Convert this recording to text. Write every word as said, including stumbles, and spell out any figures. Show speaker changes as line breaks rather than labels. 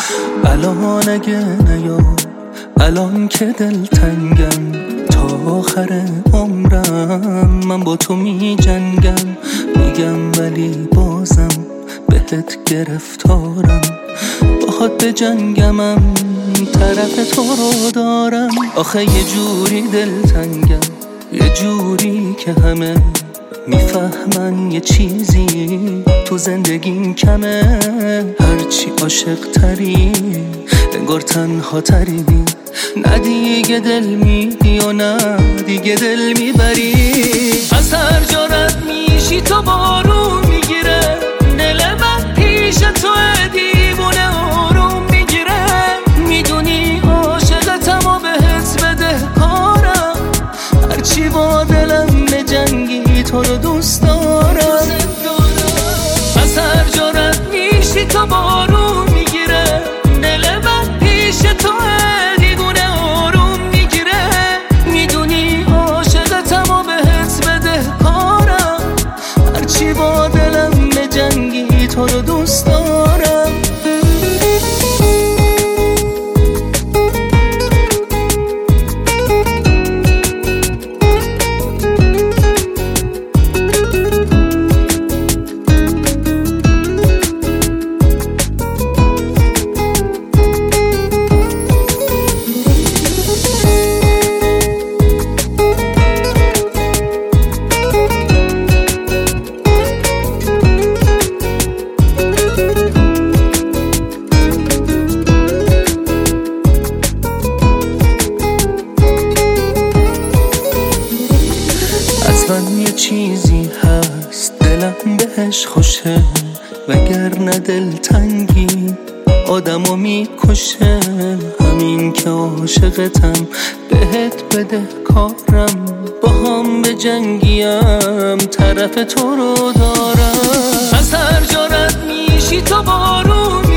الان اگه نیا، الان که دلتنگم، تا آخر عمرم من با تو می جنگم. میگم ولی بازم بهت گرفتارم، باهات به جنگمم، طرف تو رو دارم. آخه یه جوری دلتنگم، یه جوری که همه میفهمن یه چیزی تو زندگیم کمه. هرچی عاشق تری انگار تنها تری، نه دیگه دل میدی و نه دیگه دل میبری. از هر جا رد میشی تو بارون میگیره، دل من پیش تو دیوونه آروم میگیره. میدونی عاشقتم و بهت بده کارم، هرچی با دلم بجنگی تو رو دوست دارم. از هر جا رد میشی تو بارون میگیره، دل من پیش تو دیوونه آروم میگیره. میدونی عاشقتم و بهت بده کارم، هرچی با دلم بجنگی تو رو دوست دارم. اصلا یه چیزی هست دلم بهش خوشه، وگرنه دلتنگی آدمو میکشه. همین که عاشقتم بهت بده کارم، با هم به جنگیم، طرف تو رو دارم. از هر جا رد میشی تو بارون